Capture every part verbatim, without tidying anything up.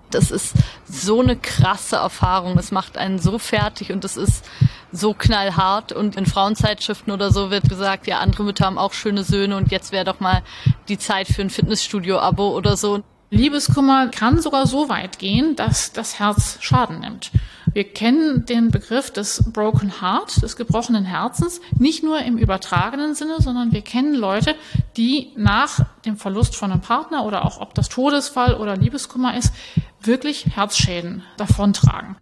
Das ist so eine krasse Erfahrung. Es macht einen so fertig und es ist so knallhart. Und in Frauenzeitschriften oder so wird gesagt, ja, andere Mütter haben auch schöne Söhne und jetzt wäre doch mal die Zeit für ein Fitnessstudio-Abo oder so. Liebeskummer kann sogar so weit gehen, dass das Herz Schaden nimmt. Wir kennen den Begriff des Broken Heart, des gebrochenen Herzens, nicht nur im übertragenen Sinne, sondern wir kennen Leute, die nach dem Verlust von einem Partner oder auch ob das Todesfall oder Liebeskummer ist, wirklich Herzschäden davontragen.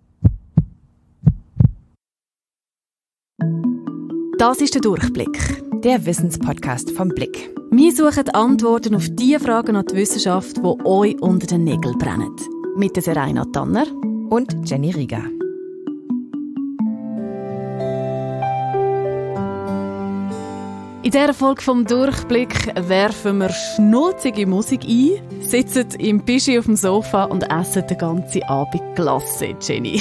Das ist der Durchblick, der Wissenspodcast vom Blick. Wir suchen Antworten auf die Fragen an die Wissenschaft, die euch unter den Nägeln brennen. Mit der Serena Tanner und Jenny Rieger. In dieser Folge vom Durchblick werfen wir schnulzige Musik ein, sitzen im Pischi auf dem Sofa und essen den ganzen Abend Glasse, Jenny.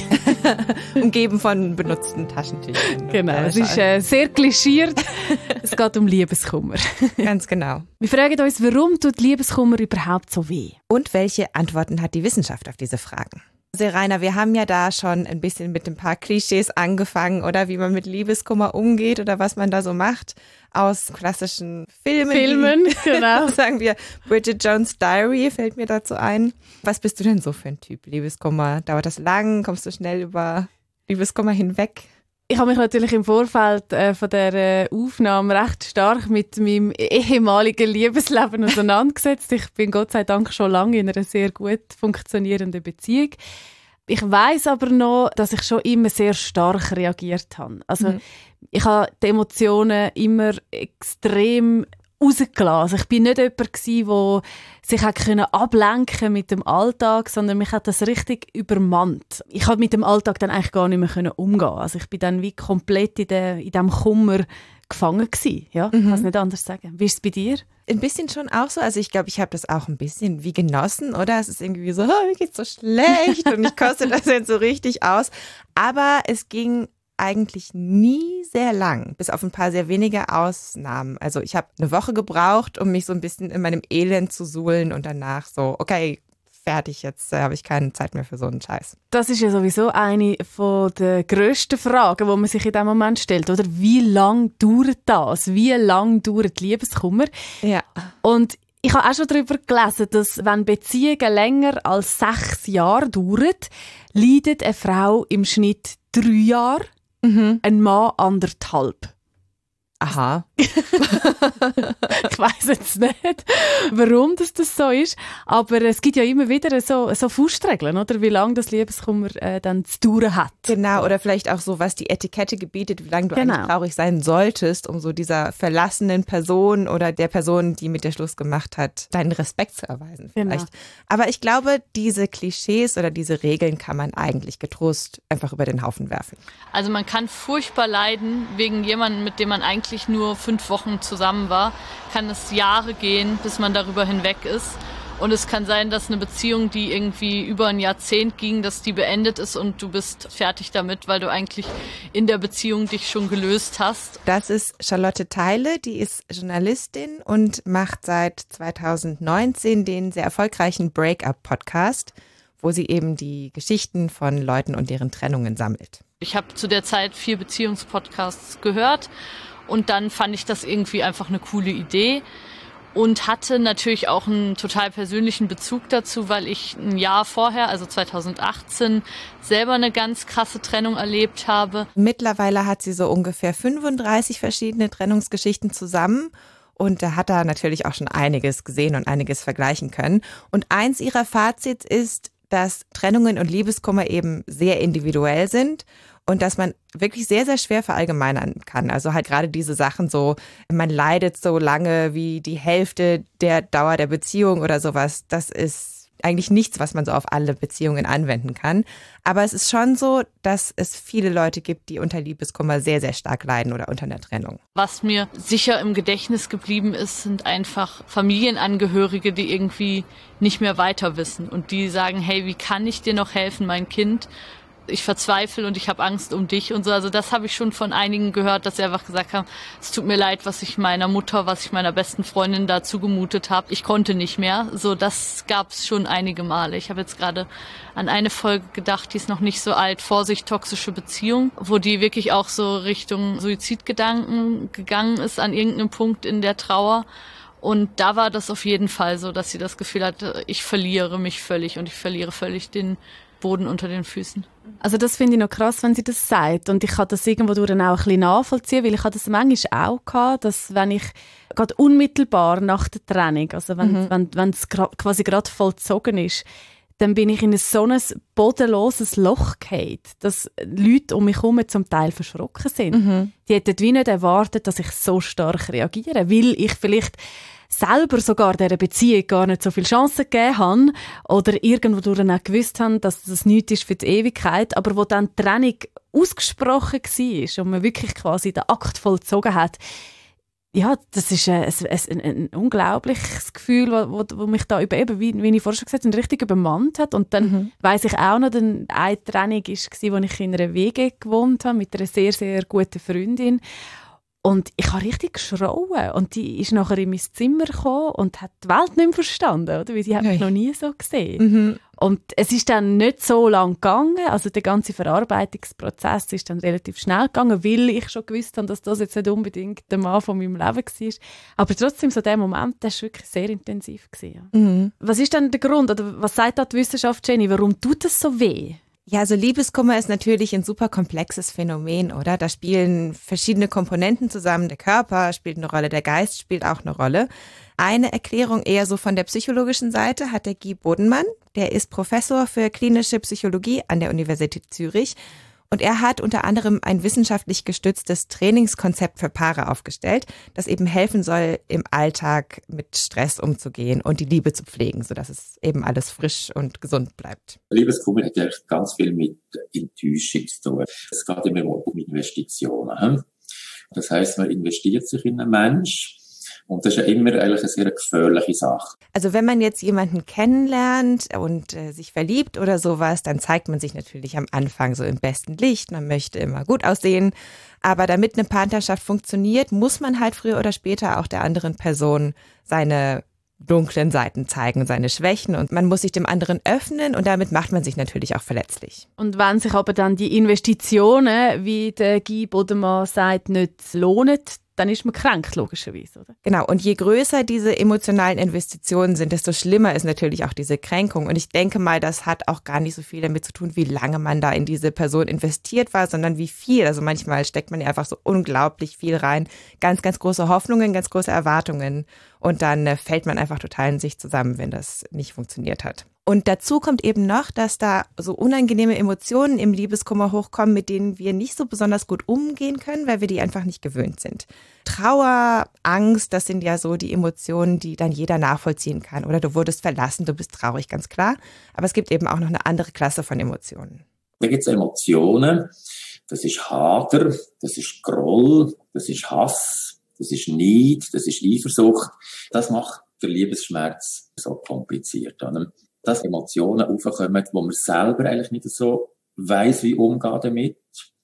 Umgeben von benutzten Taschentüchern. Genau, es ist äh, sehr klischiert. Es geht um Liebeskummer. Ganz genau. Wir fragen uns, warum tut Liebeskummer überhaupt so weh? Und welche Antworten hat die Wissenschaft auf diese Fragen? Serena, wir haben ja da schon ein bisschen mit ein paar Klischees angefangen, oder wie man mit Liebeskummer umgeht oder was man da so macht aus klassischen Filmen. Filmen, die, genau. Sagen wir, Bridget Jones' Diary fällt mir dazu ein. Was bist du denn so für ein Typ? Liebeskummer, dauert das lang? Kommst du schnell über Liebeskummer hinweg? Ich habe mich natürlich im Vorfeld äh, von der äh, Aufnahme recht stark mit meinem ehemaligen Liebesleben auseinandergesetzt. Ich bin Gott sei Dank schon lange in einer sehr gut funktionierenden Beziehung. Ich weiss aber noch, dass ich schon immer sehr stark reagiert habe. Also mhm. ich habe die Emotionen immer extrem rausgelassen. Also ich bin nicht jemand gewesen, der sich ablenken konnte mit dem Alltag, sondern mich hat das richtig übermannt. Ich konnte mit dem Alltag dann eigentlich gar nicht mehr umgehen. Also ich bin dann wie komplett in, de, in diesem Kummer gefangen gewesen. Ja, ich mhm. kann es nicht anders sagen. Wie ist es bei dir? Ein bisschen schon auch so. Also ich glaube, ich habe das auch ein bisschen wie genossen, oder? Es ist irgendwie so, oh, mir geht's so schlecht und ich koste das jetzt so richtig aus. Aber es ging eigentlich nie sehr lang, bis auf ein paar sehr wenige Ausnahmen. Also ich habe eine Woche gebraucht, um mich so ein bisschen in meinem Elend zu suhlen und danach so, okay, fertig, jetzt äh, habe ich keine Zeit mehr für so einen Scheiß. Das ist ja sowieso eine von der grössten Fragen, die man sich in diesem Moment stellt, oder? Wie lange dauert das? Wie lange dauert Liebeskummer? Ja. Und ich habe auch schon darüber gelesen, dass wenn Beziehungen länger als sechs Jahre dauern, leidet eine Frau im Schnitt drei Jahre, mhm. ein Mann anderthalb. Aha. Ich weiss jetzt nicht, warum das, das so ist, aber es gibt ja immer wieder so, so Faustregeln, oder? Wie lange das Liebeskummer äh, dann zu dauern hat. Genau, oder vielleicht auch so, was die Etikette gebietet, wie lange du genau. eigentlich traurig sein solltest, um so dieser verlassenen Person oder der Person, die mit dir Schluss gemacht hat, deinen Respekt zu erweisen vielleicht. Genau. Aber ich glaube, diese Klischees oder diese Regeln kann man eigentlich getrost einfach über den Haufen werfen. Also man kann furchtbar leiden wegen jemandem, mit dem man eigentlich nur fünf Wochen zusammen war, kann es Jahre gehen, bis man darüber hinweg ist. Und es kann sein, dass eine Beziehung, die irgendwie über ein Jahrzehnt ging, dass die beendet ist und du bist fertig damit, weil du eigentlich in der Beziehung dich schon gelöst hast. Das ist Charlotte Theile, die ist Journalistin und macht seit zweitausendneunzehn den sehr erfolgreichen Break-up-Podcast, wo sie eben die Geschichten von Leuten und deren Trennungen sammelt. Ich habe zu der Zeit vier Beziehungspodcasts gehört. Und dann fand ich das irgendwie einfach eine coole Idee und hatte natürlich auch einen total persönlichen Bezug dazu, weil ich ein Jahr vorher, also zweitausendachtzehn, selber eine ganz krasse Trennung erlebt habe. Mittlerweile hat sie so ungefähr fünfunddreißig verschiedene Trennungsgeschichten zusammen. Und da hat er natürlich auch schon einiges gesehen und einiges vergleichen können. Und eins ihrer Fazits ist, dass Trennungen und Liebeskummer eben sehr individuell sind. Und dass man wirklich sehr, sehr schwer verallgemeinern kann. Also halt gerade diese Sachen so, man leidet so lange wie die Hälfte der Dauer der Beziehung oder sowas. Das ist eigentlich nichts, was man so auf alle Beziehungen anwenden kann. Aber es ist schon so, dass es viele Leute gibt, die unter Liebeskummer sehr, sehr stark leiden oder unter einer Trennung. Was mir sicher im Gedächtnis geblieben ist, sind einfach Familienangehörige, die irgendwie nicht mehr weiter wissen und die sagen, hey, wie kann ich dir noch helfen, mein Kind? ich verzweifle und ich habe Angst um dich und so. Also das habe ich schon von einigen gehört, dass sie einfach gesagt haben, es tut mir leid, was ich meiner Mutter, was ich meiner besten Freundin da zugemutet habe. Ich konnte nicht mehr. So, das gab es schon einige Male. Ich habe jetzt gerade an eine Folge gedacht, die ist noch nicht so alt, Vorsicht, toxische Beziehung, wo die wirklich auch so Richtung Suizidgedanken gegangen ist an irgendeinem Punkt in der Trauer. Und da war das auf jeden Fall so, dass sie das Gefühl hatte, ich verliere mich völlig und ich verliere völlig den Boden unter den Füßen. Also das finde ich noch krass, wenn sie das sagt. Und ich kann das irgendwo durch dann auch ein bisschen nachvollziehen, weil ich hatte das manchmal auch gehabt, dass wenn ich gerade unmittelbar nach der Trennung, also wenn mhm. wenn wenn es gra- quasi gerade vollzogen ist, dann bin ich in ein so ein bodenloses Loch gefallen, dass Leute um mich herum zum Teil verschrocken sind. Mhm. Die hätten wie nicht erwartet, dass ich so stark reagiere, weil ich vielleicht selber sogar dieser Beziehung gar nicht so viele Chancen gegeben habe oder irgendwo durch auch gewusst habe, dass das nichts ist für die Ewigkeit, aber wo dann die Trennung ausgesprochen war und man wirklich quasi den Akt vollzogen hat, ja, das ist ein, ein, ein, ein unglaubliches Gefühl, wo, wo mich da über, eben, wie, wie ich vorher schon gesagt habe, richtig übermannt hat. Und dann mhm. weiss ich auch noch, eine Trennung war, wo ich in einer W G gewohnt habe mit einer sehr, sehr guten Freundin. Und ich habe richtig geschrauen. Und die ist nachher in mein Zimmer gekommen und hat die Welt nicht mehr verstanden, oder? Weil sie hat mich noch nie so gesehen. Mhm. Und es ist dann nicht so lang gegangen. Also der ganze Verarbeitungsprozess ist dann relativ schnell gegangen, weil ich schon gewusst habe, dass das jetzt nicht unbedingt der Mann von meinem Leben war. Aber trotzdem, so der Moment, der war wirklich sehr intensiv. Ja. Mhm. Was ist denn der Grund, oder was sagt da die Wissenschaft, Jenny? Warum tut das so weh? Ja, also Liebeskummer ist natürlich ein super komplexes Phänomen, oder? Da spielen verschiedene Komponenten zusammen. Der Körper spielt eine Rolle, der Geist spielt auch eine Rolle. Eine Erklärung eher so von der psychologischen Seite hat der Guy Bodenmann. Der ist Professor für klinische Psychologie an der Universität Zürich. Und er hat unter anderem ein wissenschaftlich gestütztes Trainingskonzept für Paare aufgestellt, das eben helfen soll, im Alltag mit Stress umzugehen und die Liebe zu pflegen, sodass es eben alles frisch und gesund bleibt. Liebeskummer hat ja ganz viel mit Enttäuschung zu tun. Es geht immer um Investitionen. Das heisst, man investiert sich in einen Menschen. Und das ist ja immer eigentlich eine sehr gefährliche Sache. Also wenn man jetzt jemanden kennenlernt und äh, sich verliebt oder sowas, dann zeigt man sich natürlich am Anfang so im besten Licht. Man möchte immer gut aussehen. Aber damit eine Partnerschaft funktioniert, muss man halt früher oder später auch der anderen Person seine dunklen Seiten zeigen, seine Schwächen. Und man muss sich dem anderen öffnen und damit macht man sich natürlich auch verletzlich. Und wenn sich aber dann die Investitionen, wie der Guy Bodenmann sagt, nicht lohnen, dann ist man krank, logischerweise, oder? Genau, und je größer diese emotionalen Investitionen sind, desto schlimmer ist natürlich auch diese Kränkung. Und ich denke mal, das hat auch gar nicht so viel damit zu tun, wie lange man da in diese Person investiert war, sondern wie viel. Also manchmal steckt man ja einfach so unglaublich viel rein. Ganz, ganz große Hoffnungen, ganz große Erwartungen. Und dann äh, fällt man einfach total in sich zusammen, wenn das nicht funktioniert hat. Und dazu kommt eben noch, dass da so unangenehme Emotionen im Liebeskummer hochkommen, mit denen wir nicht so besonders gut umgehen können, weil wir die einfach nicht gewöhnt sind. Trauer, Angst, das sind ja so die Emotionen, die dann jeder nachvollziehen kann. Oder du wurdest verlassen, du bist traurig, ganz klar. Aber es gibt eben auch noch eine andere Klasse von Emotionen. Da gibt es Emotionen, das ist Hader, das ist Groll, das ist Hass, das ist Neid, das ist Eifersucht. Das macht den Liebesschmerz so kompliziert. Dass Emotionen aufkommen, wo man selber eigentlich nicht so weiss, wie umgehen damit,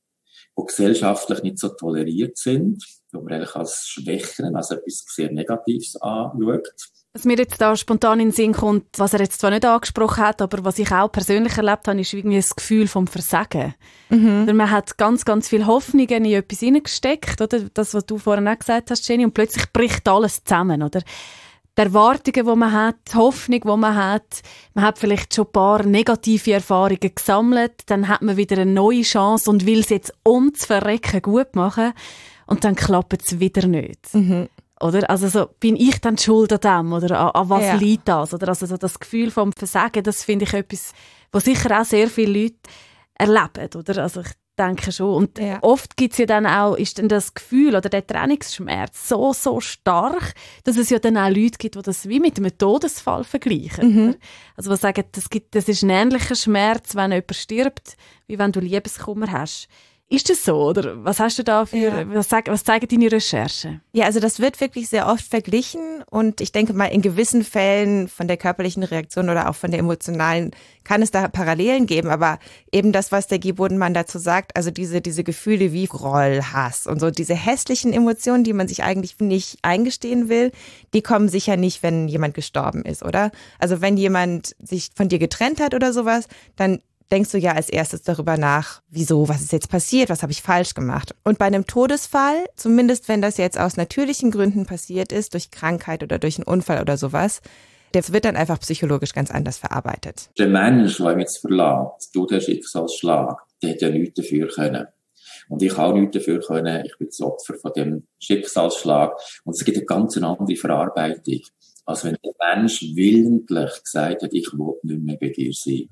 die gesellschaftlich nicht so toleriert sind, wo man eigentlich als Schwächen, als etwas sehr Negatives anschaut. Was mir jetzt da spontan in den Sinn kommt, was er jetzt zwar nicht angesprochen hat, aber was ich auch persönlich erlebt habe, ist irgendwie das Gefühl vom Versagen. Mhm. Man hat ganz, ganz viel Hoffnungen in etwas hineingesteckt, oder? Das, was du vorhin auch gesagt hast, Jenny, und plötzlich bricht alles zusammen, oder? Die Erwartungen, die man hat, die Hoffnung, die man hat. Man hat vielleicht schon ein paar negative Erfahrungen gesammelt. Dann hat man wieder eine neue Chance und will es jetzt um zu verrecken gut machen. Und dann klappt es wieder nicht. Mhm. Oder? Also so, bin ich dann schuld an dem? Oder an, an was ja. liegt das? Oder also so das Gefühl vom Versagen, das finde ich etwas, was sicher auch sehr viele Leute erleben. Oder? Also ich denke schon. Und ja. oft gibt's ja dann auch, ist dann das Gefühl oder der Trennungsschmerz so, so stark, dass es ja dann auch Leute gibt, die das wie mit einem Todesfall vergleichen. Mhm. Also die sagen, das, gibt, das ist ein ähnlicher Schmerz, wenn jemand stirbt, wie wenn du Liebeskummer hast. Ist das so, oder was hast du da für, ja. was, sag, was zeigen deine Recherchen? Ja, also das wird wirklich sehr oft verglichen und ich denke mal, in gewissen Fällen von der körperlichen Reaktion oder auch von der emotionalen kann es da Parallelen geben, aber eben das, was der Guy Bodenmann dazu sagt, also diese, diese Gefühle wie Groll, Hass und so, diese hässlichen Emotionen, die man sich eigentlich nicht eingestehen will, die kommen sicher nicht, wenn jemand gestorben ist, oder? Also wenn jemand sich von dir getrennt hat oder sowas, dann denkst du ja als erstes darüber nach, wieso, was ist jetzt passiert, was habe ich falsch gemacht. Und bei einem Todesfall, zumindest wenn das jetzt aus natürlichen Gründen passiert ist, durch Krankheit oder durch einen Unfall oder sowas, das wird dann einfach psychologisch ganz anders verarbeitet. Der Mensch, der ihn jetzt verlässt, durch den Schicksalsschlag, der hätte ja nichts dafür können. Und ich habe auch nichts dafür können, ich bin das Opfer von dem Schicksalsschlag. Und es gibt eine ganz andere Verarbeitung, als wenn der Mensch willentlich gesagt hat, ich will nicht mehr bei dir sein.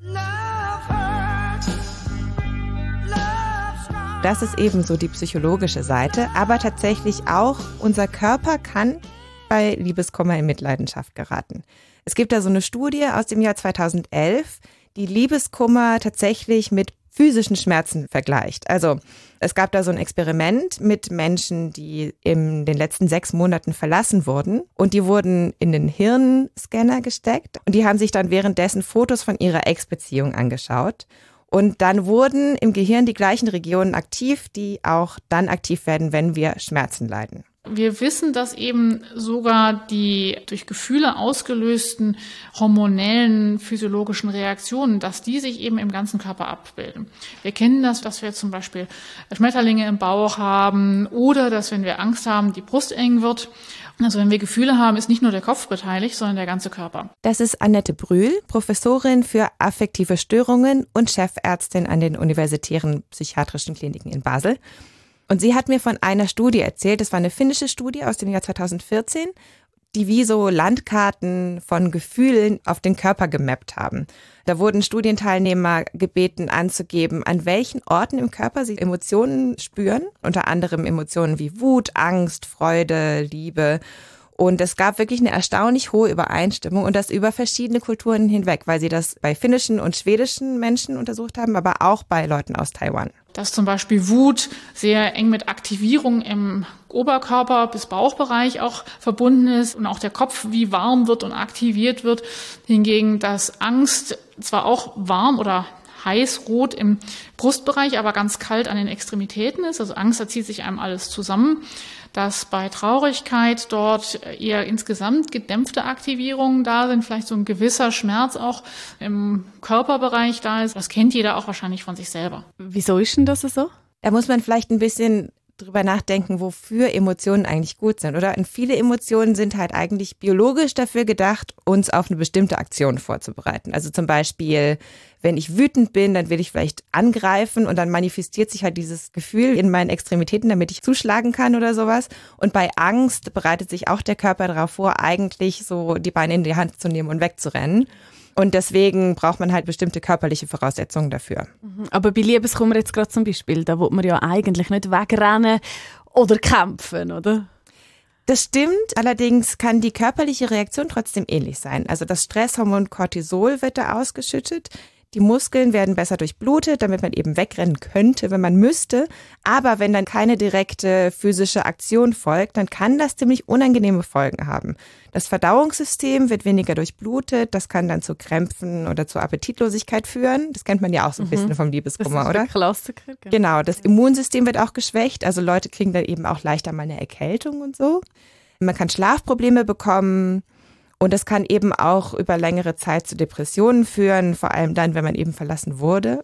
Das ist ebenso die psychologische Seite, aber tatsächlich auch unser Körper kann bei Liebeskummer in Mitleidenschaft geraten. Es gibt da so eine Studie aus dem Jahr zweitausendelf, die Liebeskummer tatsächlich mit physischen Schmerzen vergleicht. Also es gab da so ein Experiment mit Menschen, die in den letzten sechs Monaten verlassen wurden und die wurden in den Hirnscanner gesteckt und die haben sich dann währenddessen Fotos von ihrer Ex-Beziehung angeschaut. Und dann wurden im Gehirn die gleichen Regionen aktiv, die auch dann aktiv werden, wenn wir Schmerzen leiden. Wir wissen, dass eben sogar die durch Gefühle ausgelösten hormonellen physiologischen Reaktionen, dass die sich eben im ganzen Körper abbilden. Wir kennen das, dass wir zum Beispiel Schmetterlinge im Bauch haben oder dass, wenn wir Angst haben, die Brust eng wird. Also wenn wir Gefühle haben, ist nicht nur der Kopf beteiligt, sondern der ganze Körper. Das ist Annette Brühl, Professorin für affektive Störungen und Chefärztin an den Universitären Psychiatrischen Kliniken in Basel. Und sie hat mir von einer Studie erzählt, das war eine finnische Studie aus dem Jahr zweitausendvierzehn, die wie so Landkarten von Gefühlen auf den Körper gemappt haben. Da wurden Studienteilnehmer gebeten anzugeben, an welchen Orten im Körper sie Emotionen spüren, unter anderem Emotionen wie Wut, Angst, Freude, Liebe. Und es gab wirklich eine erstaunlich hohe Übereinstimmung und das über verschiedene Kulturen hinweg, weil sie das bei finnischen und schwedischen Menschen untersucht haben, aber auch bei Leuten aus Taiwan. Dass zum Beispiel Wut sehr eng mit Aktivierung im Oberkörper bis Bauchbereich auch verbunden ist und auch der Kopf wie warm wird und aktiviert wird. Hingegen, dass Angst zwar auch warm oder heiß rot im Brustbereich, aber ganz kalt an den Extremitäten ist. Also Angst, da zieht sich einem alles zusammen. Dass bei Traurigkeit dort eher insgesamt gedämpfte Aktivierungen da sind, vielleicht so ein gewisser Schmerz auch im Körperbereich da ist. Das kennt jeder auch wahrscheinlich von sich selber. Wieso ist denn das so? Da muss man vielleicht ein bisschen drüber nachdenken, wofür Emotionen eigentlich gut sind, oder? Und viele Emotionen sind halt eigentlich biologisch dafür gedacht, uns auf eine bestimmte Aktion vorzubereiten. Also zum Beispiel, wenn ich wütend bin, dann will ich vielleicht angreifen und dann manifestiert sich halt dieses Gefühl in meinen Extremitäten, damit ich zuschlagen kann oder sowas. Und bei Angst bereitet sich auch der Körper darauf vor, eigentlich so die Beine in die Hand zu nehmen und wegzurennen. Und deswegen braucht man halt bestimmte körperliche Voraussetzungen dafür. Aber bei Liebeskummer jetzt gerade zum Beispiel, da will man ja eigentlich nicht wegrennen oder kämpfen, oder? Das stimmt, allerdings kann die körperliche Reaktion trotzdem ähnlich sein. Also das Stresshormon Cortisol wird da ausgeschüttet. Die Muskeln werden besser durchblutet, damit man eben wegrennen könnte, wenn man müsste. Aber wenn dann keine direkte physische Aktion folgt, dann kann das ziemlich unangenehme Folgen haben. Das Verdauungssystem wird weniger durchblutet, das kann dann zu Krämpfen oder zu Appetitlosigkeit führen. Das kennt man ja auch so ein bisschen mhm. vom Liebeskummer, oder? Das ist der Klassiker. Genau. Genau, das Immunsystem wird auch geschwächt, also Leute kriegen dann eben auch leichter mal eine Erkältung und so. Man kann Schlafprobleme bekommen. Und das kann eben auch über längere Zeit zu Depressionen führen, vor allem dann, wenn man eben verlassen wurde.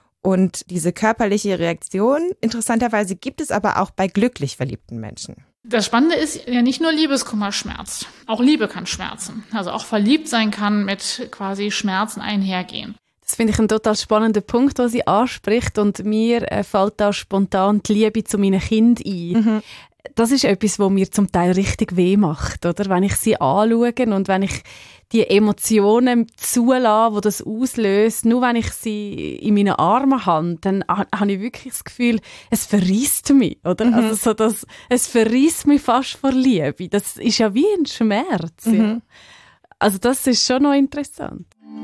Und diese körperliche Reaktion, interessanterweise, gibt es aber auch bei glücklich verliebten Menschen. Das Spannende ist ja nicht nur Liebeskummer schmerzt. Auch Liebe kann schmerzen. Also auch verliebt sein kann mit quasi Schmerzen einhergehen. Das finde ich einen total spannenden Punkt, den sie anspricht. Und mir äh, fällt da spontan die Liebe zu meinen Kindern ein. Mhm. Das ist etwas, was mir zum Teil richtig weh macht, oder? Wenn ich sie anschaue und wenn ich die Emotionen zulasse, die das auslöst, nur wenn ich sie in meinen Armen habe, dann habe ich wirklich das Gefühl, es verrisst mich, oder? Mhm. Also so das, es verrisst mich fast vor Liebe. Das ist ja wie ein Schmerz. Mhm. Ja. Also das ist schon noch interessant.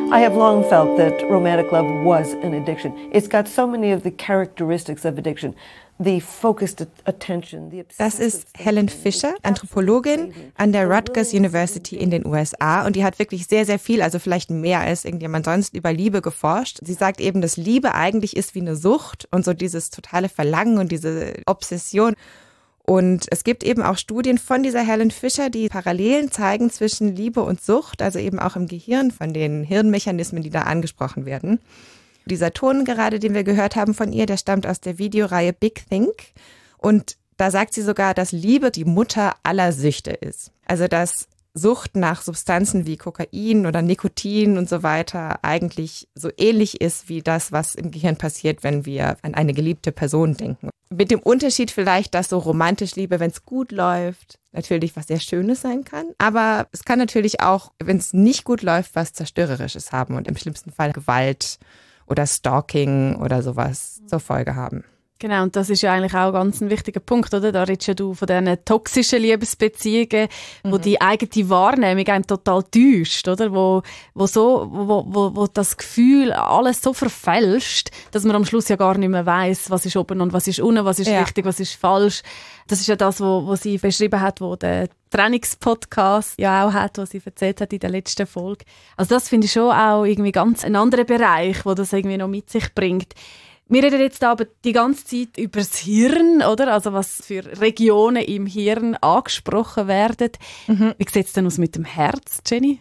I have long felt that romantic love was an addiction. It's got so many of the characteristics of addiction. The focused attention, the Das ist Helen Fisher, Anthropologin an der Rutgers University in den U S A. Und die hat wirklich sehr, sehr viel, also vielleicht mehr als irgendjemand sonst, über Liebe geforscht. Sie sagt eben, dass Liebe eigentlich ist wie eine Sucht und so dieses totale Verlangen und diese Obsession. Und es gibt eben auch Studien von dieser Helen Fisher, die Parallelen zeigen zwischen Liebe und Sucht, also eben auch im Gehirn von den Hirnmechanismen, die da angesprochen werden. Dieser Ton gerade, den wir gehört haben von ihr, der stammt aus der Videoreihe Big Think. Und da sagt sie sogar, dass Liebe die Mutter aller Süchte ist. Also dass Sucht nach Substanzen wie Kokain oder Nikotin und so weiter eigentlich so ähnlich ist wie das, was im Gehirn passiert, wenn wir an eine geliebte Person denken. Mit dem Unterschied vielleicht, dass so romantisch Liebe, wenn es gut läuft, natürlich was sehr Schönes sein kann. Aber es kann natürlich auch, wenn es nicht gut läuft, was Zerstörerisches haben und im schlimmsten Fall Gewalt oder Stalking oder sowas zur Folge haben. Genau, und das ist ja eigentlich auch ganz ein wichtiger Punkt, oder? Da redest ja du von diesen toxischen Liebesbeziehungen, mhm. wo die eigene Wahrnehmung einem total täuscht, oder? Wo, wo, so, wo, wo, wo das Gefühl alles so verfälscht, dass man am Schluss ja gar nicht mehr weiss, was ist oben und was ist unten, was ist ja. richtig, was ist falsch. Das ist ja das, was wo sie beschrieben hat, wo der Trainingspodcast ja auch hat, was sie erzählt hat in der letzten Folge. Also das finde ich schon auch irgendwie ganz ein anderer Bereich, wo das irgendwie noch mit sich bringt. Wir reden jetzt aber die ganze Zeit über das Hirn, oder? Also was für Regionen im Hirn angesprochen werden. Mhm. Wie sieht es denn aus mit dem Herz, Jenny?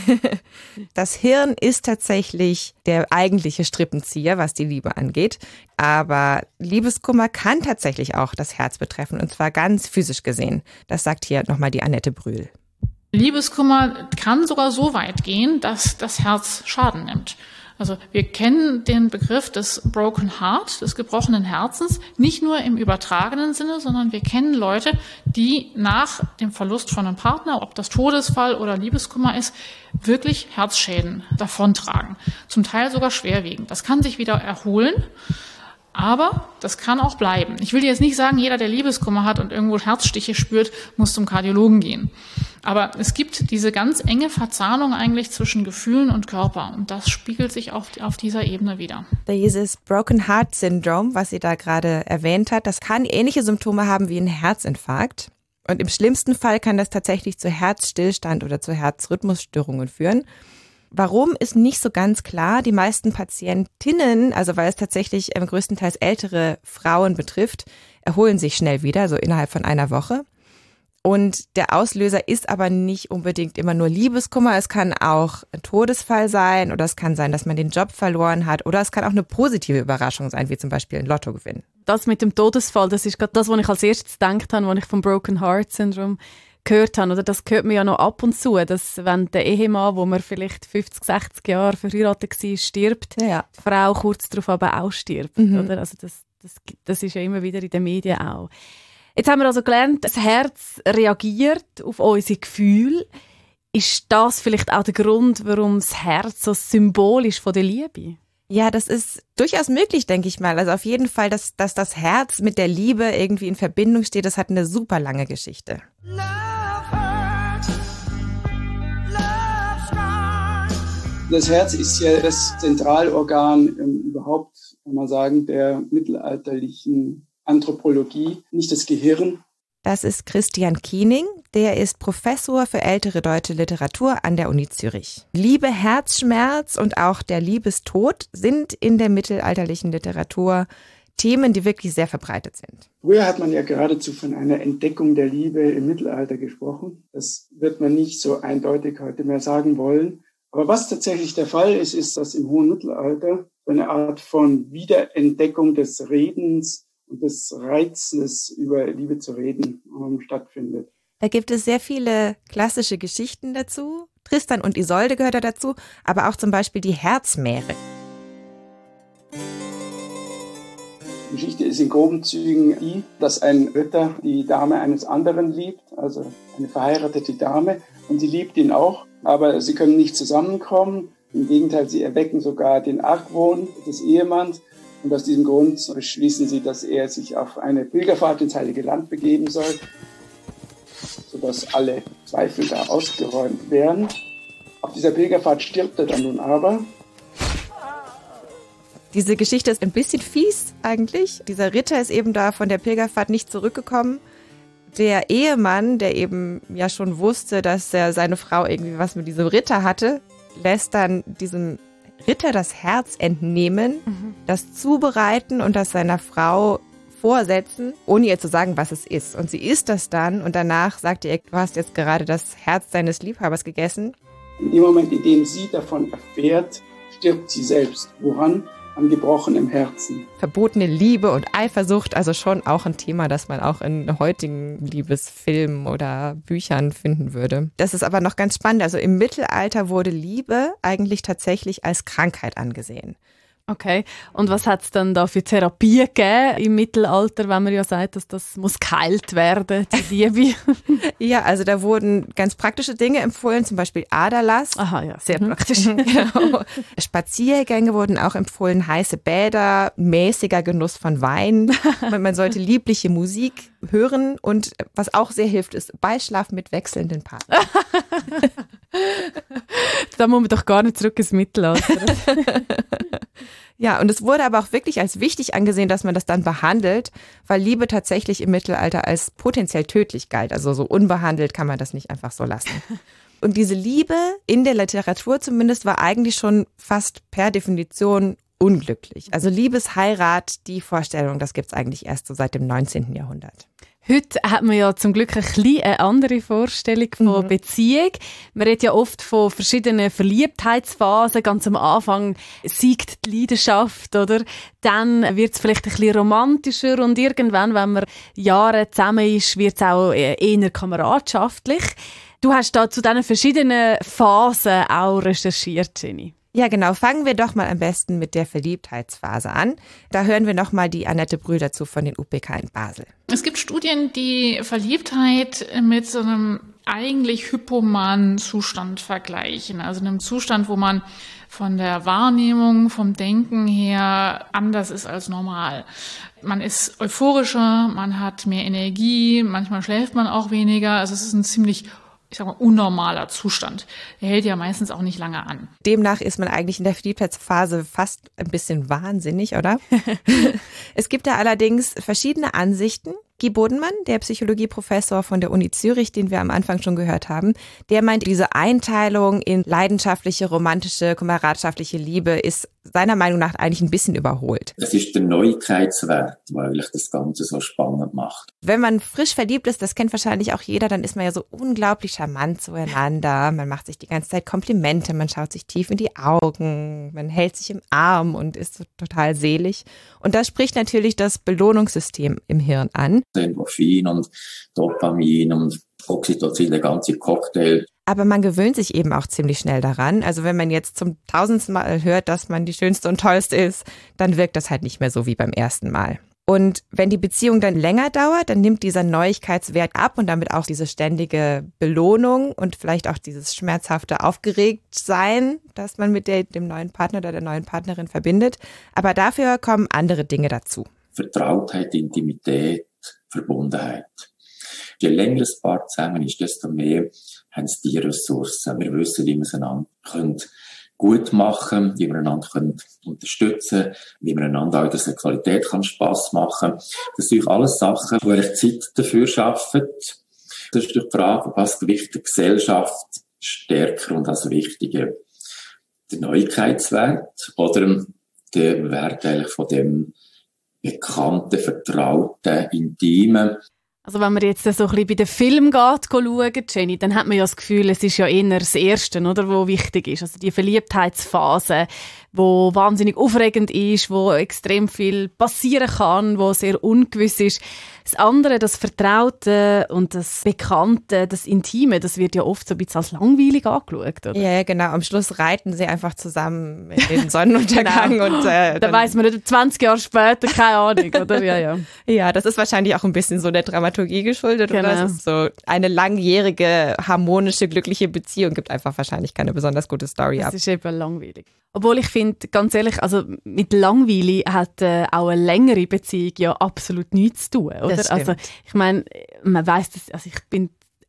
Das Hirn ist tatsächlich der eigentliche Strippenzieher, was die Liebe angeht. Aber Liebeskummer kann tatsächlich auch das Herz betreffen, und zwar ganz physisch gesehen. Das sagt hier nochmal die Annette Brühl. Liebeskummer kann sogar so weit gehen, dass das Herz Schaden nimmt. Also wir kennen den Begriff des Broken Heart, des gebrochenen Herzens, nicht nur im übertragenen Sinne, sondern wir kennen Leute, die nach dem Verlust von einem Partner, ob das Todesfall oder Liebeskummer ist, wirklich Herzschäden davontragen. Zum Teil sogar schwerwiegend. Das kann sich wieder erholen, aber das kann auch bleiben. Ich will jetzt nicht sagen, jeder, der Liebeskummer hat und irgendwo Herzstiche spürt, muss zum Kardiologen gehen. Aber es gibt diese ganz enge Verzahnung eigentlich zwischen Gefühlen und Körper. Und das spiegelt sich auf, auf dieser Ebene wieder. Dieses Broken Heart Syndrome, was sie da gerade erwähnt hat, das kann ähnliche Symptome haben wie ein Herzinfarkt. Und im schlimmsten Fall kann das tatsächlich zu Herzstillstand oder zu Herzrhythmusstörungen führen. Warum, ist nicht so ganz klar. Die meisten Patientinnen, also weil es tatsächlich ähm, größtenteils ältere Frauen betrifft, erholen sich schnell wieder, so innerhalb von einer Woche. Und der Auslöser ist aber nicht unbedingt immer nur Liebeskummer. Es kann auch ein Todesfall sein oder es kann sein, dass man den Job verloren hat oder es kann auch eine positive Überraschung sein, wie zum Beispiel ein Lottogewinn. Das mit dem Todesfall, das ist gerade das, was ich als erstes gedacht habe, als ich vom Broken Heart Syndrome gehört habe. Oder das hört man ja noch ab und zu, dass wenn der Ehemann, wo man vielleicht fünfzig, sechzig Jahre verheiratet war, stirbt, ja. die Frau kurz darauf aber auch stirbt. Mhm. Oder? Also das, das, das ist ja immer wieder in den Medien auch. Jetzt haben wir also gelernt, das Herz reagiert auf unsere Gefühle. Ist das vielleicht auch der Grund, warum das Herz so symbolisch von der Liebe? Ja, das ist durchaus möglich, denke ich mal. Also auf jeden Fall, dass, dass das Herz mit der Liebe irgendwie in Verbindung steht, das hat eine super lange Geschichte. Das Herz ist ja das Zentralorgan ähm, überhaupt, kann man sagen, der mittelalterlichen Anthropologie, nicht das Gehirn. Das ist Christian Kiening, der ist Professor für ältere deutsche Literatur an der Uni Zürich. Liebe, Herzschmerz und auch der Liebestod sind in der mittelalterlichen Literatur Themen, die wirklich sehr verbreitet sind. Früher hat man ja geradezu von einer Entdeckung der Liebe im Mittelalter gesprochen. Das wird man nicht so eindeutig heute mehr sagen wollen. Aber was tatsächlich der Fall ist, ist, dass im hohen Mittelalter eine Art von Wiederentdeckung des Redens und des Reizes, über Liebe zu reden, um, stattfindet. Da gibt es sehr viele klassische Geschichten dazu. Tristan und Isolde gehört da dazu, aber auch zum Beispiel die Herzmeere. Die Geschichte ist in groben Zügen die, dass ein Ritter die Dame eines anderen liebt, also eine verheiratete Dame, und sie liebt ihn auch, aber sie können nicht zusammenkommen. Im Gegenteil, sie erwecken sogar den Argwohn des Ehemanns. Und aus diesem Grund beschließen sie, dass er sich auf eine Pilgerfahrt ins Heilige Land begeben soll, sodass alle Zweifel da ausgeräumt werden. Ab Auf dieser Pilgerfahrt stirbt er dann nun aber. Diese Geschichte ist ein bisschen fies eigentlich. Dieser Ritter ist eben da von der Pilgerfahrt nicht zurückgekommen. Der Ehemann, der eben ja schon wusste, dass er seine Frau irgendwie was mit diesem Ritter hatte, lässt dann diesem Ritter das Herz entnehmen, mhm. das zubereiten und das seiner Frau vorsetzen, ohne ihr zu sagen, was es ist. Und sie isst das dann und danach sagt ihr, du hast jetzt gerade das Herz deines Liebhabers gegessen. In dem Moment, in dem sie davon erfährt, stirbt sie selbst. Woran? An gebrochenem Herzen. Verbotene Liebe und Eifersucht, also schon auch ein Thema, das man auch in heutigen Liebesfilmen oder Büchern finden würde. Das ist aber noch ganz spannend. Also im Mittelalter wurde Liebe eigentlich tatsächlich als Krankheit angesehen. Okay, und was hat es dann da für Therapie gegeben im Mittelalter, wenn man ja sagt, dass das muss geheilt werden, die Liebe? Ja, also da wurden ganz praktische Dinge empfohlen, zum Beispiel Aderlass. Aha, ja. Sehr praktisch. Genau. Spaziergänge wurden auch empfohlen, heiße Bäder, mäßiger Genuss von Wein. Man sollte liebliche Musik hören und was auch sehr hilft, ist Beischlaf mit wechselnden Partnern. Da muss man doch gar nicht zurück ins Mittelalter. Ja, und es wurde aber auch wirklich als wichtig angesehen, dass man das dann behandelt, weil Liebe tatsächlich im Mittelalter als potenziell tödlich galt. Also so unbehandelt kann man das nicht einfach so lassen. Und diese Liebe, in der Literatur zumindest, war eigentlich schon fast per Definition unglücklich. Also Liebesheirat, die Vorstellung, das gibt's eigentlich erst so seit dem neunzehnten Jahrhundert. Heute hat man ja zum Glück ein bisschen eine andere Vorstellung von mhm. Beziehung. Man redet ja oft von verschiedenen Verliebtheitsphasen. Ganz am Anfang siegt die Leidenschaft, oder? Dann wird es vielleicht ein bisschen romantischer und irgendwann, wenn man Jahre zusammen ist, wird es auch eher kameradschaftlich. Du hast da zu diesen verschiedenen Phasen auch recherchiert, Jenny. Ja, genau. Fangen wir doch mal am besten mit der Verliebtheitsphase an. Da hören wir noch mal die Annette Brühl dazu von den U P K in Basel. Es gibt Studien, die Verliebtheit mit so einem eigentlich hypomanen Zustand vergleichen. Also einem Zustand, wo man von der Wahrnehmung, vom Denken her anders ist als normal. Man ist euphorischer, man hat mehr Energie, manchmal schläft man auch weniger. Also es ist ein ziemlich ich sag mal, unnormaler Zustand. Der hält ja meistens auch nicht lange an. Demnach ist man eigentlich in der Verliebtheitsphase fast ein bisschen wahnsinnig, oder? Es gibt da allerdings verschiedene Ansichten. Guy Bodenmann, der Psychologieprofessor von der Uni Zürich, den wir am Anfang schon gehört haben, der meint, diese Einteilung in leidenschaftliche, romantische, kameradschaftliche Liebe ist seiner Meinung nach eigentlich ein bisschen überholt. Das ist der Neuigkeitswert, weil ich das Ganze so spannend macht. Wenn man frisch verliebt ist, das kennt wahrscheinlich auch jeder, dann ist man ja so unglaublich charmant zueinander. Man macht sich die ganze Zeit Komplimente, man schaut sich tief in die Augen, man hält sich im Arm und ist so total selig. Und das spricht natürlich das Belohnungssystem im Hirn an. Endorphin und Dopamin und Oxytocin, der ganze Cocktail. Aber man gewöhnt sich eben auch ziemlich schnell daran. Also wenn man jetzt zum tausendsten Mal hört, dass man die Schönste und Tollste ist, dann wirkt das halt nicht mehr so wie beim ersten Mal. Und wenn die Beziehung dann länger dauert, dann nimmt dieser Neuigkeitswert ab und damit auch diese ständige Belohnung und vielleicht auch dieses schmerzhafte Aufgeregtsein, das man mit der, dem neuen Partner oder der neuen Partnerin verbindet. Aber dafür kommen andere Dinge dazu. Vertrautheit, Intimität, Verbundenheit. Je länger das Paar zusammen ist, desto mehr haben sie die Ressourcen. Wir wissen, wie wir es einander gut machen können, wie wir einander unterstützen können, wie wir einander auch in der Qualität kann Spass machen. Das sind alles Sachen, wo ihr Zeit dafür schafft. Das ist die Frage, was gewichtet die Gesellschaft stärker und als wichtiger? Der Neuigkeitswert oder der Wert eigentlich von dem bekannten, vertrauten, intimen? Also wenn man jetzt so ein bisschen bei den Film geht, schauen, Jenny, dann hat man ja das Gefühl, es ist ja eher das Erste, oder, was wichtig ist. Also die Verliebtheitsphase, wo wahnsinnig aufregend ist, wo extrem viel passieren kann, wo sehr ungewiss ist. Das andere, das Vertraute und das Bekannte, das Intime, das wird ja oft so ein bisschen als langweilig angeschaut, oder? Ja, genau. Am Schluss reiten sie einfach zusammen in den Sonnenuntergang. Genau. Und äh, da weiss man nicht, zwanzig Jahre später, keine Ahnung, oder? Ja, ja. Ja, das ist wahrscheinlich auch ein bisschen so der Dramaturgie geschuldet, genau. Oder? Es ist so eine langjährige, harmonische, glückliche Beziehung gibt einfach wahrscheinlich keine besonders gute Story das ab. Das ist eben langweilig. Obwohl ich finde, ganz ehrlich, also mit Langweile hat äh, auch eine längere Beziehung ja absolut nichts zu tun, oder? Also ich meine, man weiss das, also ich bin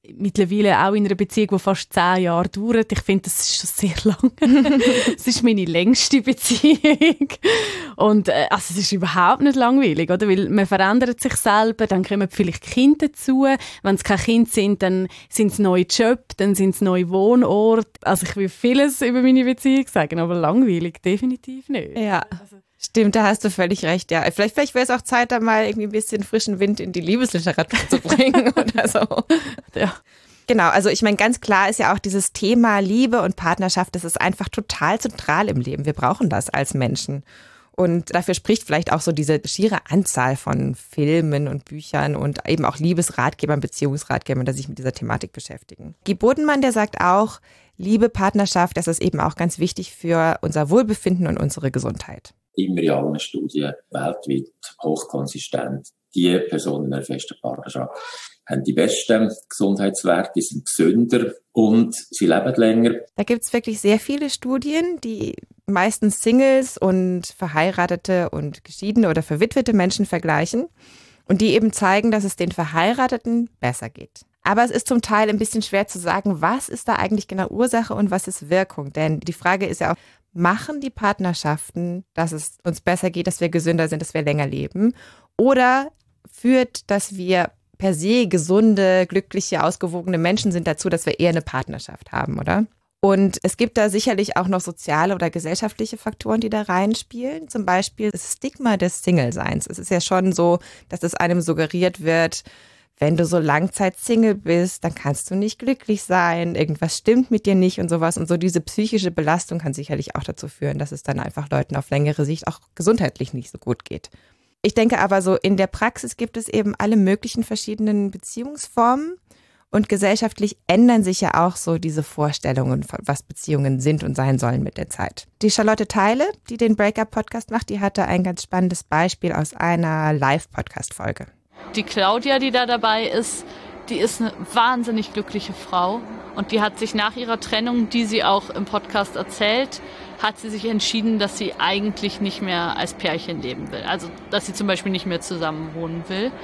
mittlerweile auch in einer Beziehung, die fast zehn Jahre dauert. Ich finde, das ist schon sehr lang. Es ist meine längste Beziehung. Und äh, also es ist überhaupt nicht langweilig, oder? Weil man verändert sich selber, dann kommen vielleicht Kinder dazu. Wenn es keine Kinder sind, dann sind es neue Jobs, dann sind es neue Wohnorte. Also ich will vieles über meine Beziehung sagen, aber langweilig definitiv nicht. Ja. Also, stimmt, da hast du völlig recht, ja. Vielleicht, vielleicht wäre es auch Zeit, da mal irgendwie ein bisschen frischen Wind in die Liebesliteratur zu bringen oder so. ja. Genau, also ich meine, ganz klar ist ja auch dieses Thema Liebe und Partnerschaft, das ist einfach total zentral im Leben. Wir brauchen das als Menschen. Und dafür spricht vielleicht auch so diese schiere Anzahl von Filmen und Büchern und eben auch Liebesratgebern, Beziehungsratgebern, die sich mit dieser Thematik beschäftigen. Guy Bodenmann, der sagt auch, Liebe, Partnerschaft, das ist eben auch ganz wichtig für unser Wohlbefinden und unsere Gesundheit. Immer in allen Studien weltweit hochkonsistent. Die Personen in einer festen Partnerschaft haben die besten Gesundheitswerte, sind gesünder und sie leben länger. Da gibt es wirklich sehr viele Studien, die meistens Singles und Verheiratete und geschiedene oder verwitwete Menschen vergleichen und die eben zeigen, dass es den Verheirateten besser geht. Aber es ist zum Teil ein bisschen schwer zu sagen, was ist da eigentlich genau Ursache und was ist Wirkung? Denn die Frage ist ja auch, machen die Partnerschaften, dass es uns besser geht, dass wir gesünder sind, dass wir länger leben? Oder führt, dass wir per se gesunde, glückliche, ausgewogene Menschen sind dazu, dass wir eher eine Partnerschaft haben, oder? Und es gibt da sicherlich auch noch soziale oder gesellschaftliche Faktoren, die da reinspielen. Zum Beispiel das Stigma des Single-Seins. Es ist ja schon so, dass es einem suggeriert wird, wenn du so Langzeit-Single bist, dann kannst du nicht glücklich sein, irgendwas stimmt mit dir nicht und sowas. Und so diese psychische Belastung kann sicherlich auch dazu führen, dass es dann einfach Leuten auf längere Sicht auch gesundheitlich nicht so gut geht. Ich denke aber so, in der Praxis gibt es eben alle möglichen verschiedenen Beziehungsformen und gesellschaftlich ändern sich ja auch so diese Vorstellungen, was Beziehungen sind und sein sollen mit der Zeit. Die Charlotte Theile, die den Breakup-Podcast macht, die hatte ein ganz spannendes Beispiel aus einer Live-Podcast-Folge. Die Claudia, die da dabei ist, die ist eine wahnsinnig glückliche Frau und die hat sich nach ihrer Trennung, die sie auch im Podcast erzählt, hat sie sich entschieden, dass sie eigentlich nicht mehr als Pärchen leben will. Also, dass sie zum Beispiel nicht mehr zusammen wohnen will.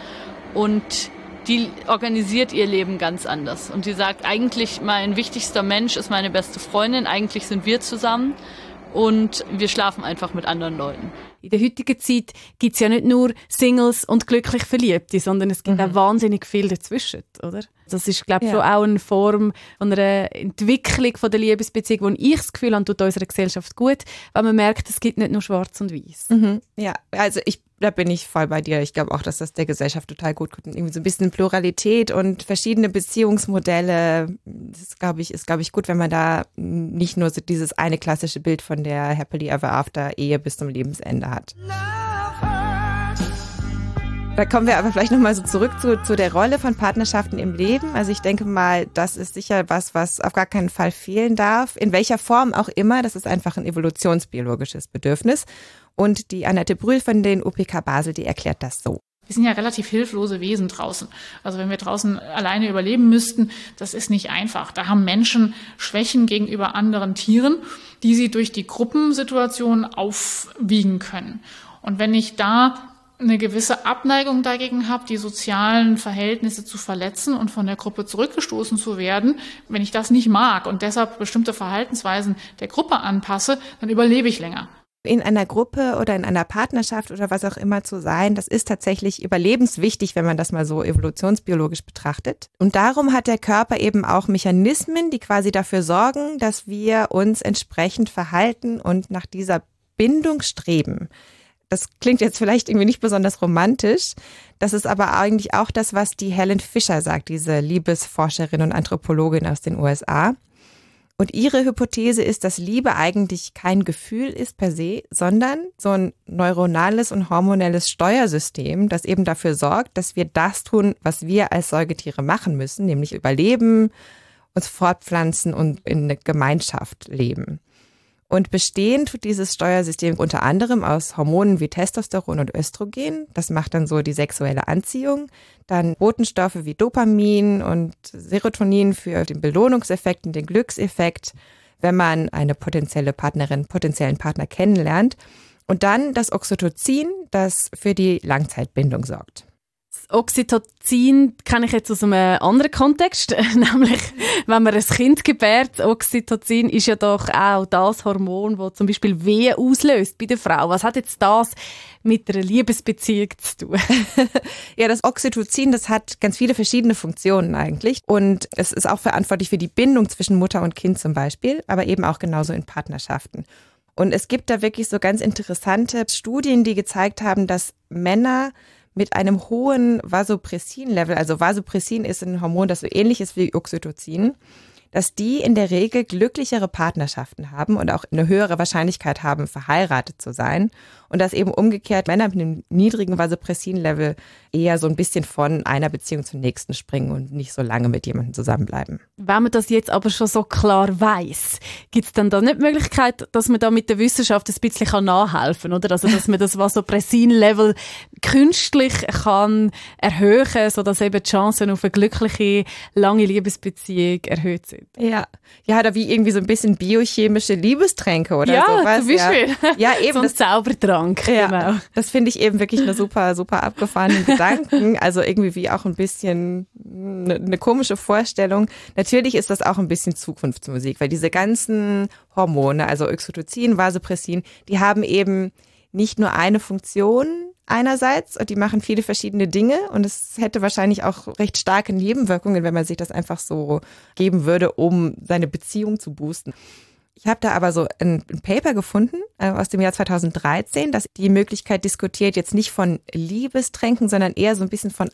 Und die organisiert ihr Leben ganz anders. Und die sagt, eigentlich mein wichtigster Mensch ist meine beste Freundin, eigentlich sind wir zusammen und wir schlafen einfach mit anderen Leuten. In der heutigen Zeit gibt es ja nicht nur Singles und glücklich Verliebte, sondern es gibt mhm. auch wahnsinnig viel dazwischen, oder? Das ist, glaube ich, ja. schon auch eine Form von einer Entwicklung von der Liebesbeziehung, wo ich das Gefühl habe, tut unserer Gesellschaft gut, weil man merkt, es gibt nicht nur schwarz und weiß. Mhm. Ja, also ich, da bin ich voll bei dir. Ich glaube auch, dass das der Gesellschaft total gut tut. Und irgendwie so ein bisschen Pluralität und verschiedene Beziehungsmodelle, das glaube ich, ist, glaube ich, gut, wenn man da nicht nur so dieses eine klassische Bild von der Happily Ever After Ehe bis zum Lebensende hat. Da kommen wir aber vielleicht nochmal so zurück zu, zu der Rolle von Partnerschaften im Leben. Also ich denke mal, das ist sicher was, was auf gar keinen Fall fehlen darf. In welcher Form auch immer, das ist einfach ein evolutionsbiologisches Bedürfnis. Und die Annette Brühl von den U P K Basel, die erklärt das so. Wir sind ja relativ hilflose Wesen draußen. Also wenn wir draußen alleine überleben müssten, das ist nicht einfach. Da haben Menschen Schwächen gegenüber anderen Tieren, die sie durch die Gruppensituation aufwiegen können. Und wenn ich da eine gewisse Abneigung dagegen habe, die sozialen Verhältnisse zu verletzen und von der Gruppe zurückgestoßen zu werden, wenn ich das nicht mag und deshalb bestimmte Verhaltensweisen der Gruppe anpasse, dann überlebe ich länger. In einer Gruppe oder in einer Partnerschaft oder was auch immer zu sein, das ist tatsächlich überlebenswichtig, wenn man das mal so evolutionsbiologisch betrachtet. Und darum hat der Körper eben auch Mechanismen, die quasi dafür sorgen, dass wir uns entsprechend verhalten und nach dieser Bindung streben. Das klingt jetzt vielleicht irgendwie nicht besonders romantisch. Das ist aber eigentlich auch das, was die Helen Fisher sagt, diese Liebesforscherin und Anthropologin aus den U S A. Und ihre Hypothese ist, dass Liebe eigentlich kein Gefühl ist per se, sondern so ein neuronales und hormonelles Steuersystem, das eben dafür sorgt, dass wir das tun, was wir als Säugetiere machen müssen, nämlich überleben, uns fortpflanzen und in einer Gemeinschaft leben. Und bestehen tut dieses Steuersystem unter anderem aus Hormonen wie Testosteron und Östrogen. Das macht dann so die sexuelle Anziehung. Dann Botenstoffe wie Dopamin und Serotonin für den Belohnungseffekt und den Glückseffekt, wenn man eine potenzielle Partnerin, potenziellen Partner kennenlernt. Und dann das Oxytocin, das für die Langzeitbindung sorgt. Das Oxytocin kenne ich jetzt aus einem anderen Kontext, nämlich wenn man ein Kind gebärt. Oxytocin ist ja doch auch das Hormon, das zum Beispiel Wehen auslöst bei der Frau. Was hat jetzt das mit einer Liebesbeziehung zu tun? Ja, das Oxytocin, das hat ganz viele verschiedene Funktionen eigentlich. Und es ist auch verantwortlich für die Bindung zwischen Mutter und Kind zum Beispiel, aber eben auch genauso in Partnerschaften. Und es gibt da wirklich so ganz interessante Studien, die gezeigt haben, dass Männer mit einem hohen Vasopressin-Level, also Vasopressin ist ein Hormon, das so ähnlich ist wie Oxytocin, dass die in der Regel glücklichere Partnerschaften haben und auch eine höhere Wahrscheinlichkeit haben, verheiratet zu sein. Und dass eben umgekehrt Männer mit einem niedrigen Vasopressin-Level eher so ein bisschen von einer Beziehung zur nächsten springen und nicht so lange mit jemandem zusammenbleiben. Wenn man das jetzt aber schon so klar weiss, gibt es dann da nicht die Möglichkeit, dass man da mit der Wissenschaft ein bisschen nachhelfen kann, oder? Also, dass man das Vasopressin-Level künstlich kann erhöhen, sodass eben die Chancen auf eine glückliche, lange Liebesbeziehung erhöht sind. Ja, ja, da wie irgendwie so ein bisschen biochemische Liebestränke oder ja, sowas. Zum Beispiel. Ja, ja eben. So ein das, Zaubertrank. Ja, genau. Das finde ich eben wirklich eine super, super abgefahrene Gedanken. Also irgendwie wie auch ein bisschen eine, eine komische Vorstellung. Natürlich ist das auch ein bisschen Zukunftsmusik, weil diese ganzen Hormone, also Oxytocin, Vasopressin, die haben eben nicht nur eine Funktion einerseits und die machen viele verschiedene Dinge und es hätte wahrscheinlich auch recht starke Nebenwirkungen, wenn man sich das einfach so geben würde, um seine Beziehung zu boosten. Ich habe da aber so ein, ein Paper gefunden äh, aus dem Jahr zweitausenddreizehn, das die Möglichkeit diskutiert, jetzt nicht von Liebestränken, sondern eher so ein bisschen von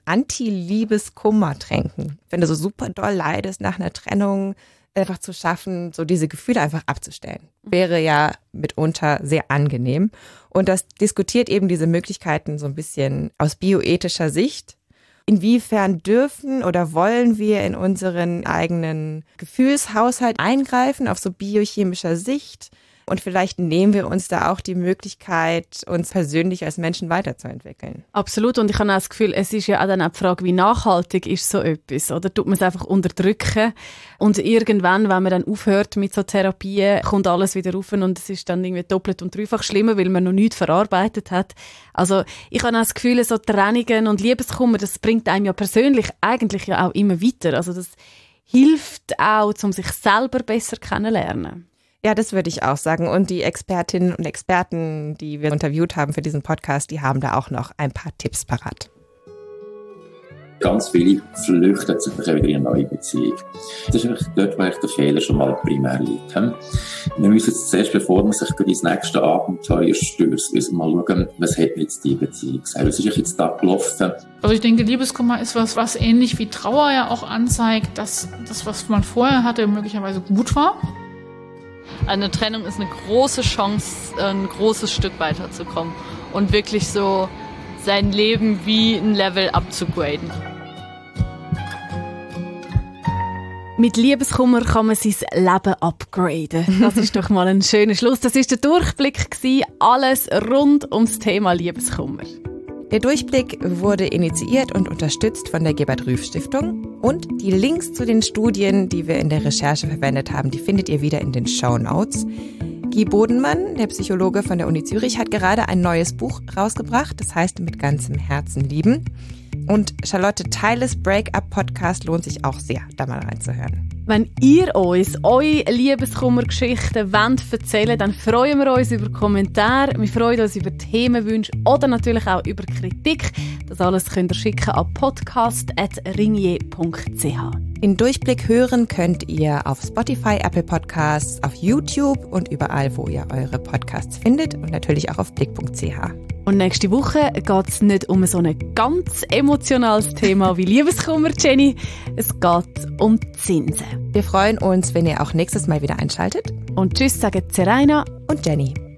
Anti-Liebeskummertränken. Wenn du so super doll leidest nach einer Trennung, einfach zu schaffen, so diese Gefühle einfach abzustellen. Wäre ja mitunter sehr angenehm. Und das diskutiert eben diese Möglichkeiten so ein bisschen aus bioethischer Sicht. Inwiefern dürfen oder wollen wir in unseren eigenen Gefühlshaushalt eingreifen auf so biochemischer Sicht? Und vielleicht nehmen wir uns da auch die Möglichkeit, uns persönlich als Menschen weiterzuentwickeln. Absolut. Und ich habe auch das Gefühl, es ist ja auch dann auch die Frage, wie nachhaltig ist so etwas? Oder tut man es einfach unterdrücken? Und irgendwann, wenn man dann aufhört mit so Therapien, kommt alles wieder rauf und es ist dann irgendwie doppelt und dreifach schlimmer, weil man noch nichts verarbeitet hat. Also ich habe auch das Gefühl, so Trennungen und Liebeskummer, das bringt einem ja persönlich eigentlich ja auch immer weiter. Also das hilft auch, um sich selber besser kennenzulernen. Ja, das würde ich auch sagen. Und die Expertinnen und Experten, die wir interviewt haben für diesen Podcast, die haben da auch noch ein paar Tipps parat. Ganz viele flüchten sich wieder in eine neue Beziehung. Das ist eigentlich dort, wo der Fehler schon mal primär liegt. Wir müssen jetzt zuerst, bevor man sich ins nächste Abenteuer stürzt, mal schauen, was hat jetzt die Beziehung gesagt? Was ist jetzt da gelaufen? Also ich denke, Liebeskummer ist was, was ähnlich wie Trauer ja auch anzeigt, dass das, was man vorher hatte, möglicherweise gut war. Eine Trennung ist eine große Chance, ein großes Stück weiterzukommen und wirklich so sein Leben wie ein Level upzugraden. Mit Liebeskummer kann man sein Leben upgraden. Das ist doch mal ein schöner Schluss. Das war der Durchblick gewesen. Alles rund ums Thema Liebeskummer. Der Durchblick wurde initiiert und unterstützt von der Gebert-Rüff-Stiftung. Und die Links zu den Studien, die wir in der Recherche verwendet haben, die findet ihr wieder in den Shownotes. Guy Bodenmann, der Psychologe von der Uni Zürich, hat gerade ein neues Buch rausgebracht. Das heißt Mit ganzem Herzen lieben. Und Charlotte Theiles Break-up-Podcast lohnt sich auch sehr, da mal reinzuhören. Wenn ihr uns eure Liebeskummergeschichten wollt erzählen, dann freuen wir uns über Kommentare, wir freuen uns über Themenwünsche oder natürlich auch über Kritik. Das alles könnt ihr schicken an podcast at ringier punkt c h. Den Durchblick hören könnt ihr auf Spotify, Apple Podcasts, auf YouTube und überall, wo ihr eure Podcasts findet und natürlich auch auf blick punkt c h. Und nächste Woche geht es nicht um so ein ganz emotionales Thema wie Liebeskummer, Jenny. Es geht um Zinsen. Wir freuen uns, wenn ihr auch nächstes Mal wieder einschaltet. Und tschüss sagen Zeraina und Jenny.